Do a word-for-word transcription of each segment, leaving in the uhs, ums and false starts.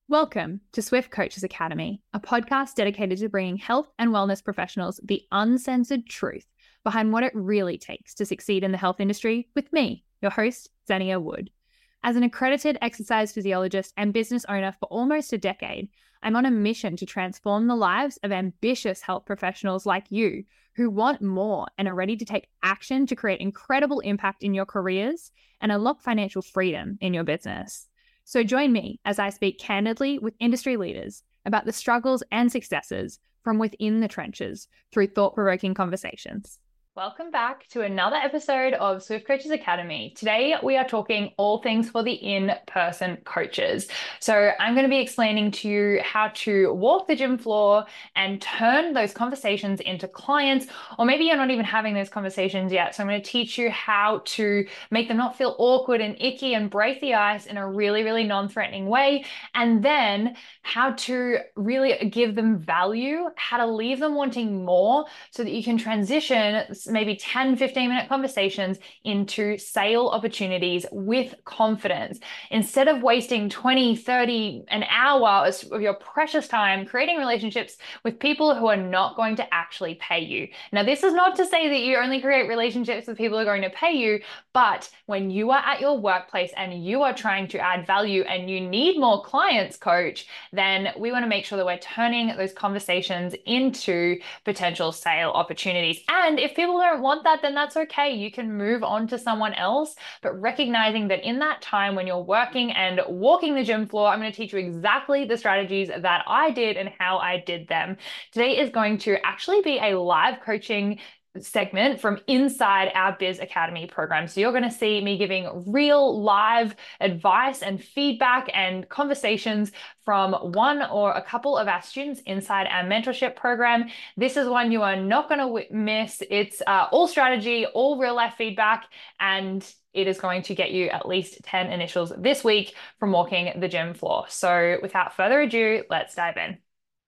Welcome to Swift Coaches Academy, a podcast dedicated to bringing health and wellness professionals the uncensored truth behind what it really takes to succeed in the health industry with me, your host, Xenia Wood. As an accredited exercise physiologist and business owner for almost a decade, I'm on a mission to transform the lives of ambitious health professionals like you who want more and are ready to take action to create incredible impact in your careers and unlock financial freedom in your business. So join me as I speak candidly with industry leaders about the struggles and successes from within the trenches through thought-provoking conversations. Welcome back to another episode of Swift Coaches Academy. Today, we are talking all things for the in-person coaches. So I'm going to be explaining to you how to walk the gym floor and turn those conversations into clients, or maybe you're not even having those conversations yet. So I'm going to teach you how to make them not feel awkward and icky and break the ice in a really, really non-threatening way. And then how to really give them value, how to leave them wanting more so that you can transition maybe ten, fifteen minute conversations into sale opportunities with confidence. Instead of wasting twenty, thirty, an hour of your precious time creating relationships with people who are not going to actually pay you. Now, this is not to say that you only create relationships with people who are going to pay you, but when you are at your workplace and you are trying to add value and you need more clients, coach, then we want to make sure that we're turning those conversations into potential sale opportunities. And if people don't want that, then that's okay. You can move on to someone else, but recognizing that in that time when you're working and walking the gym floor, I'm going to teach you exactly the strategies that I did and how I did them. Today is going to actually be a live coaching segment from inside our Biz Academy program. So you're going to see me giving real live advice and feedback and conversations from one or a couple of our students inside our mentorship program. This is one you are not going to miss. It's uh, all strategy, all real life feedback, and it is going to get you at least ten initials this week from walking the gym floor. So without further ado, let's dive in.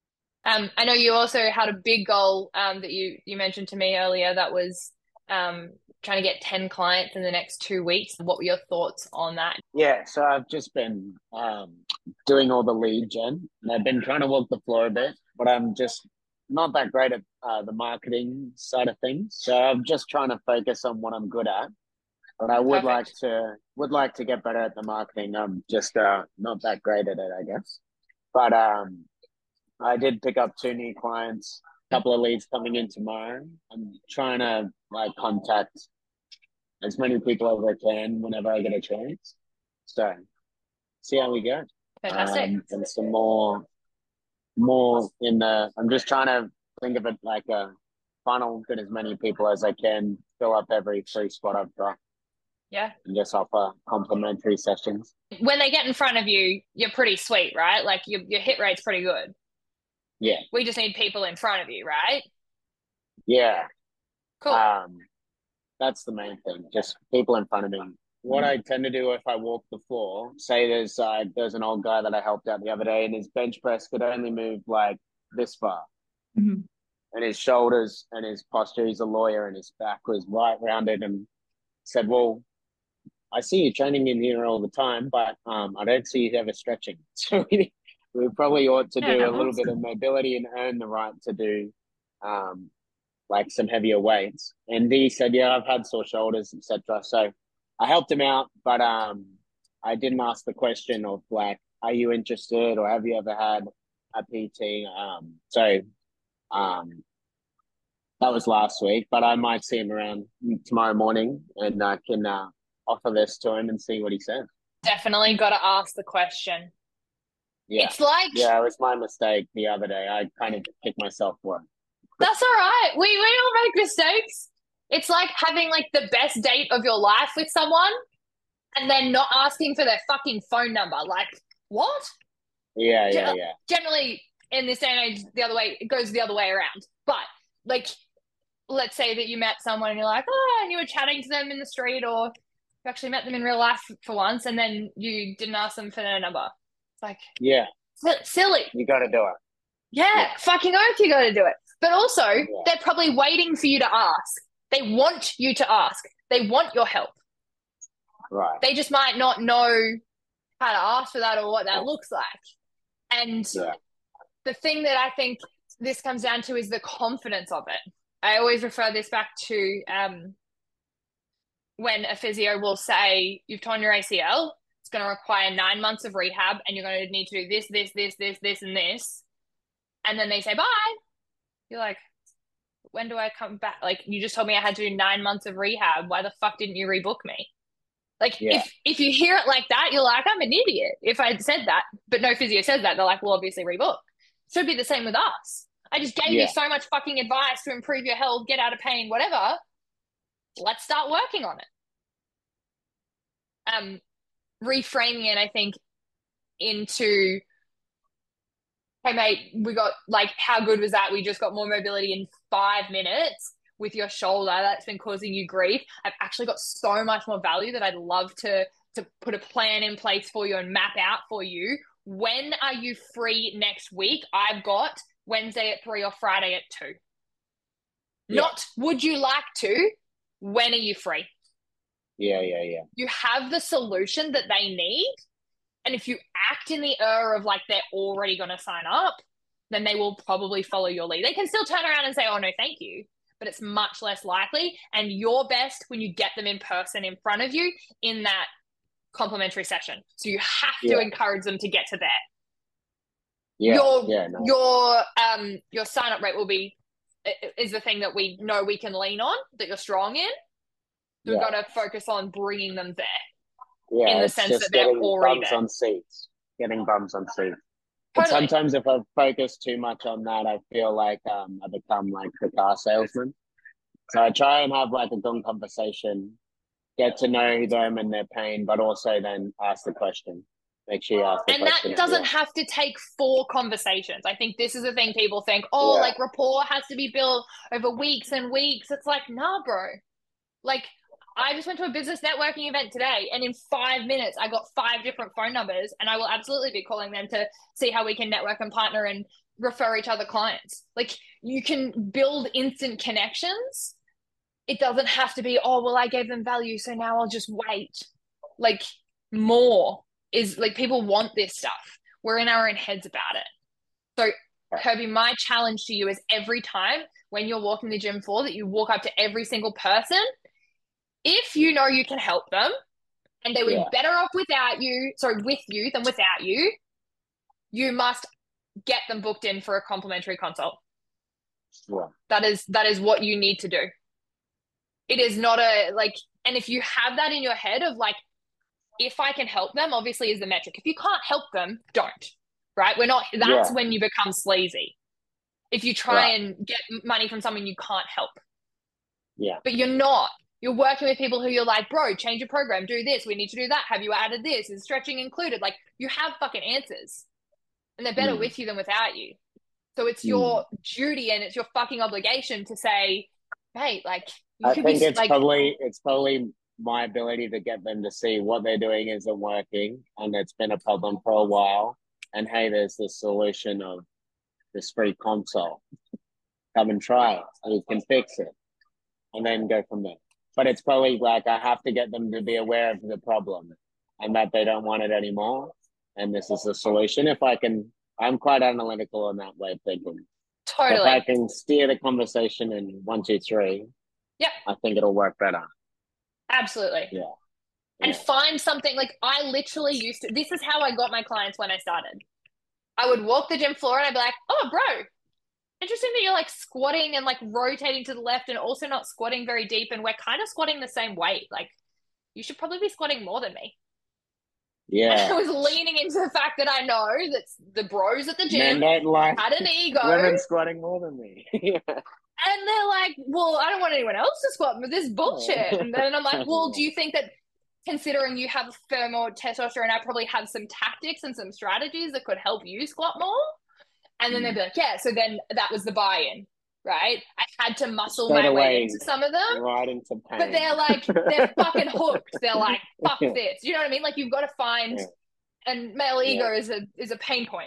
Um, I know you also had a big goal um, that you you mentioned to me earlier that was um, trying to get ten clients in the next two weeks. What were your thoughts on that? Yeah, so I've just been um, doing all the lead gen, and I've been trying to walk the floor a bit, but I'm just not that great at uh, the marketing side of things. So I'm just trying to focus on what I'm good at. But I would like Perfect. to would like to get better at the marketing. I'm just uh, not that great at it, I guess. But um, I did pick up two new clients, a couple of leads coming in tomorrow. I'm trying to like contact as many people as I can whenever I get a chance. So see how we go. Fantastic. Um, and some more, more in the. I'm just trying to think of it like a funnel, get as many people as I can, fill up every free spot I've got. Yeah. And just offer complimentary sessions. When they get in front of you, you're pretty sweet, right? Like your your hit rate's pretty good. Yeah. We just need people in front of you, right? Yeah. Cool. Um, that's the main thing. Just people in front of me. What I tend to do if I walk the floor, say there's uh, there's an old guy that I helped out the other day, and his bench press could only move like this far, Mm-hmm. and his shoulders and his posture. He's a lawyer, and his back was right rounded. And said, "Well, I see you training in here all the time, but um, I don't see you ever stretching. So we, we probably ought to do Yeah, a little bit of mobility and earn the right to do um, like some heavier weights." And he said, "Yeah, I've had sore shoulders, et cetera" So I helped him out, but um, I didn't ask the question of like, "Are you interested, or have you ever had a P T?" Um, so um, that was last week, but I might see him around tomorrow morning, and I can uh, offer this to him and see what he says. Definitely got to ask the question. Yeah. It's like, Yeah, it was my mistake the other day. I kind of kicked myself for it. that's all right. We, we all make mistakes. It's like having like the best date of your life with someone and then not asking for their fucking phone number. Like, what? Yeah, yeah, yeah. Generally, in this day and age, the other way, it goes the other way around. But like, let's say that you met someone and you're like, oh, and you were chatting to them in the street, or you actually met them in real life for once, and then you didn't ask them for their number. It's like, yeah, silly. You got to do it. Yeah, yeah, fucking oath, you got to do it. But also, yeah. They're probably waiting for you to ask. They want you to ask. They want your help. Right. They just might not know how to ask for that or what that looks like. And Yeah. the thing that I think this comes down to is the confidence of it. I always refer this back to um, when a physio will say, you've torn your A C L, it's going to require nine months of rehab, and you're going to need to do this, this, this, this, this, and this. And then they say, bye. You're like, when do I come back? Like, you just told me I had to do nine months of rehab. Why the fuck didn't you rebook me? Like, Yeah. if if you hear it like that, you're like, I'm an idiot if I'd said that. But no physio says that. They're like, well, obviously rebook. Should be the same with us. I just gave Yeah. you so much fucking advice to improve your health, get out of pain, whatever. Let's start working on it. Um, reframing it, I think, into, hey, mate, we got, like, how good was that? We just got more mobility in five minutes with your shoulder that's been causing you grief. I've actually got so much more value that I'd love to to put a plan in place for you and map out for you. When are you free next week? I've got Wednesday at three or Friday at two. Yeah. Not would you like to? When are you free? Yeah, yeah, yeah. You have the solution that they need. And if you act in the error of like they're already going to sign up, then they will probably follow your lead. They can still turn around and say, oh, no, thank you. But it's much less likely. And you're best when you get them in person in front of you in that complimentary session. So you have to Yeah. encourage them to get to there. Yeah, Your yeah, no. your um your sign up rate will be is the thing that we know we can lean on, that you're strong in. So we've Yeah. got to focus on bringing them there. Yeah, in the it's sense just that they're getting already bums there. on seats. Getting bums on seats. But Totally. sometimes if I focus too much on that, I feel like um I become like the car salesman. So I try and have like a good conversation, get to know them and their pain, but also then ask the question. Make sure you ask the And that question. doesn't Yeah. have to take four conversations. I think this is the thing people think, oh, Yeah. like rapport has to be built over weeks and weeks. It's like, nah, bro. Like, I just went to a business networking event today, and in five minutes, I got five different phone numbers, and I will absolutely be calling them to see how we can network and partner and refer each other clients. Like, you can build instant connections. It doesn't have to be, oh, well, I gave them value, so now I'll just wait. Like, more is like, people want this stuff. We're in our own heads about it. So, Kirby, my challenge to you is every time when you're walking the gym floor that you walk up to every single person, if you know you can help them and they would Yeah. be better off without you, sorry, with you than without you, you must get them booked in for a complimentary consult. Yeah. That is that is what you need to do. It is not a, like, and if you have that in your head of like, if I can help them, obviously is the metric. If you can't help them, don't, right? We're not, that's Yeah. when you become sleazy. If you try Right. and get money from someone you can't help. Yeah. But you're not. You're working with people who you're like, bro, change your program, do this, we need to do that. Have you added this? Is stretching included? Like, you have fucking answers. And they're better Mm. with you than without you. So it's Mm. your duty and it's your fucking obligation to say, mate, like, you I could think be it's like, probably it's probably my ability to get them to see what they're doing isn't working and it's been a problem for a while. And hey, there's the solution of this free console. Come and try it. We can fix it. And then go from there. But it's probably like I have to get them to be aware of the problem and that they don't want it anymore. And this is the solution. If I can, I'm quite analytical in that way of thinking. totally. If I can steer the conversation in one, two, three, Yep. I think it'll work better. Absolutely. Yeah. And Yeah. find something, like, I literally used to, this is how I got my clients when I started. I would walk the gym floor and I'd be like, oh, bro, interesting that you're like squatting and like rotating to the left and also not squatting very deep. And we're kind of squatting the same weight. Like, you should probably be squatting more than me. Yeah. I was leaning into the fact that I know that the bros at the Men gym don't like had an ego. women squatting more than me. Yeah. And they're like, well, I don't want anyone else to squat with this bullshit. And then I'm like, well, do you think that considering you have far more testosterone, I probably have some tactics and some strategies that could help you squat more? And then they'd be like, yeah. So then that was the buy-in, right? I had to muscle Straight my away, way into some of them. right into pain. But they're like, they're fucking hooked. They're like, fuck this. You know what I mean? Like, you've got to find, Yeah. and male ego Yeah. is a is a pain point.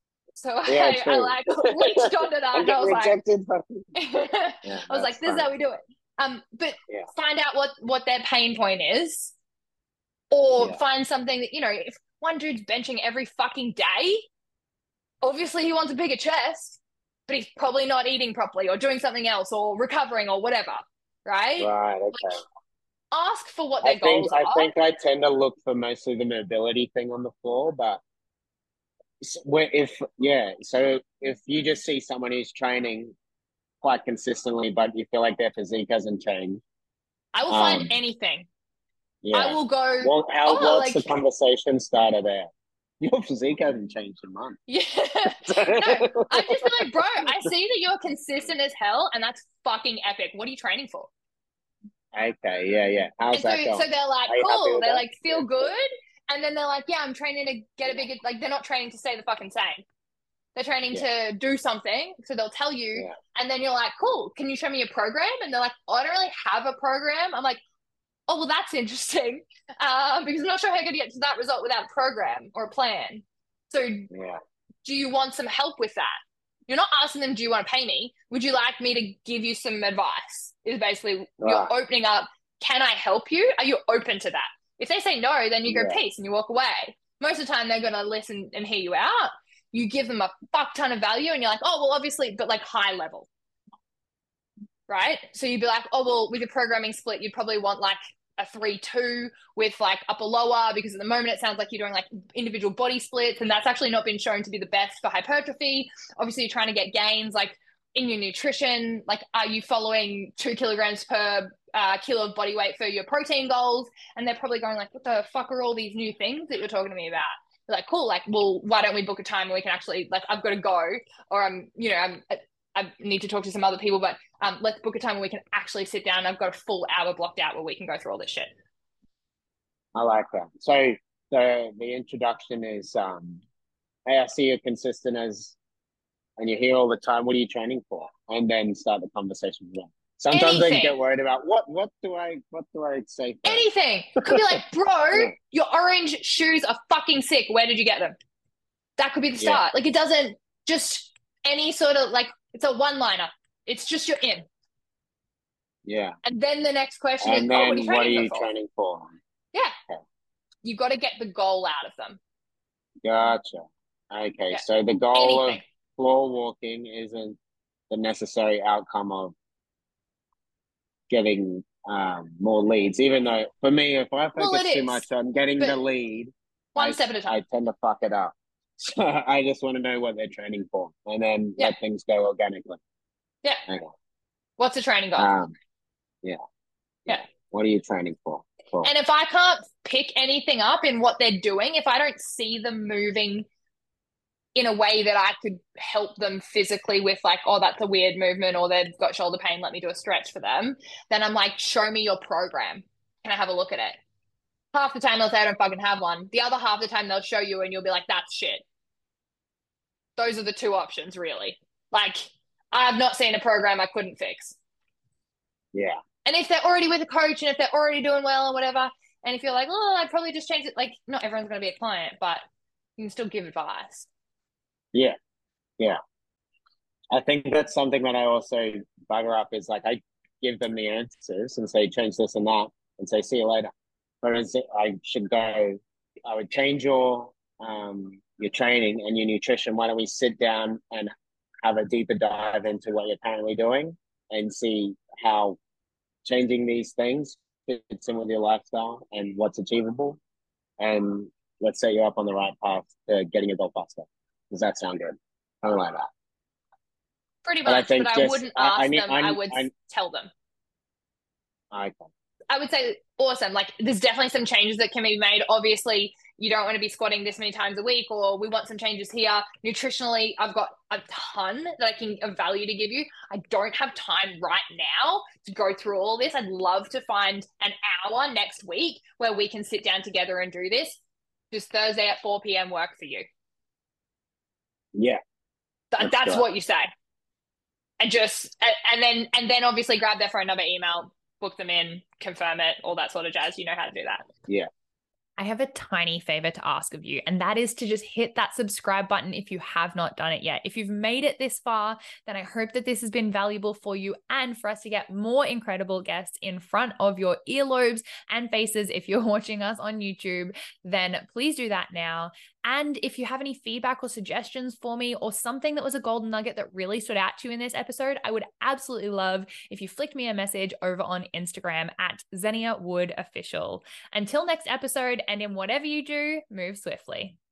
So Yeah, I, I true. like reached onto that I and get I was rejected. like, Yeah, I was like, that's this is fine. how we do it. Um, but Yeah. find out what what their pain point is, or Yeah. find something that, you know, if one dude's benching every fucking day, obviously he wants a bigger chest, but he's probably not eating properly or doing something else or recovering or whatever, right? Right. Like, Okay. ask for what I their think goals I are. think I tend to look for mostly the mobility thing on the floor, but where if yeah, so if you just see someone who's training quite consistently, but you feel like their physique hasn't changed, I will find um, anything. I yeah. will go, Well, how oh, what's like, the conversation starter there? Your physique hasn't changed in months. yeah. No, I just be like, bro, I see that you're consistent as hell, and that's fucking epic. What are you training for? Okay, yeah, yeah. How's And so, that going? so they're like, Are you happy cool. with They that? like feel good, and then they're like, yeah, I'm training to get a bigger. Like, they're not training to stay the fucking same. They're training Yeah, to do something. So they'll tell you, yeah, and then you're like, cool. Can you show me a program? And they're like, oh, I don't really have a program. I'm like, oh, well, that's interesting, um, because I'm not sure how you're going to get to that result without a program or a plan. So, yeah. do you want some help with that? You're not asking them, do you want to pay me? Would you like me to give you some advice? Is basically you're Right. opening up. Can I help you? Are you open to that? If they say no, then you go Yeah, peace and you walk away. Most of the time, they're going to listen and hear you out. You give them a fuck ton of value, and you're like, oh, well, obviously, but like high level, right? So you'd be like, oh, well, with your programming split, you'd probably want like a three two with like upper lower, because at the moment it sounds like you're doing like individual body splits, and that's actually not been shown to be the best for hypertrophy. Obviously, you're trying to get gains like in your nutrition. Like, are you following two kilograms per uh, kilo of body weight for your protein goals? And they're probably going like, what the fuck are all these new things that you're talking to me about? You're like, cool, like, well, why don't we book a time where we can actually, like, I've got to go, or I'm, you know, I'm, I need to talk to some other people, but um, let's book a time where we can actually sit down. I've got a full hour blocked out where we can go through all this shit. I like that. So the the introduction is, um, hey, I see you're consistent as, and you're here all the time. What are you training for? And then start the conversation with them. Sometimes I Anything. get worried about what what do I what do I say first? Anything. Could be like, bro, Yeah. your orange shoes are fucking sick. Where did you get them? That could be the Yeah. start. Like, it doesn't just any sort of like, it's a one liner. It's just you're in. Yeah. And then the next question is, And oh, what are then you what are training you for? training for? Yeah. Okay. You got to get the goal out of them. Gotcha. Okay. Yeah. So the goal Anything. of floor walking isn't the necessary outcome of getting um, more leads, even though for me, if I Well, focus it too is, much on getting but the lead, one I, step at a I time. tend to fuck it up. So I just want to know what they're training for and then Yeah. let things go organically. Yeah. Okay. What's the training goal? Um, yeah. Yeah. What are you training for? Cool. And if I can't pick anything up in what they're doing, if I don't see them moving in a way that I could help them physically with, like, oh, that's a weird movement, or they've got shoulder pain, let me do a stretch for them, then I'm like, show me your program. Can I have a look at it? Half the time they'll say I don't fucking have one. The other half the time they'll show you and you'll be like, that's shit. Those are the two options, really. Like, I've not seen a program I couldn't fix. Yeah. And if they're already with a coach and if they're already doing well and whatever, and if you're like, oh, I'd probably just change it, like, not everyone's going to be a client, but you can still give advice. Yeah. Yeah. I think that's something that I also bugger up is like I give them the answers and say change this and that and say see you later. Whereas I should go, I would change your um your training and your nutrition. Why don't we sit down and have a deeper dive into what you're currently doing and see how changing these things fits in with your lifestyle and what's achievable, and let's set you up on the right path to getting a goal faster. Does that sound good? Something like that. Pretty But I much, think but I just wouldn't I, ask I need them. I, I would I, tell them. I, I would say awesome. Like, there's definitely some changes that can be made. Obviously, you don't want to be squatting this many times a week, or we want some changes here. Nutritionally, I've got a ton that I can of value to give you. I don't have time right now to go through all this. I'd love to find an hour next week where we can sit down together and do this. Does Thursday at four p.m. work for you? yeah. Th- that's what you say. And just, and then, and then obviously grab their phone number, email, book them in, confirm it, all that sort of jazz. You know how to do that. Yeah. I have a tiny favor to ask of you, and that is to just hit that subscribe button if you have not done it yet. If you've made it this far, then I hope that this has been valuable for you and for us to get more incredible guests in front of your earlobes and faces. If you're watching us on YouTube, then please do that now. And if you have any feedback or suggestions for me, or something that was a golden nugget that really stood out to you in this episode, I would absolutely love if you flicked me a message over on Instagram at Xenia Wood Official. Until next episode, and in whatever you do, move swiftly.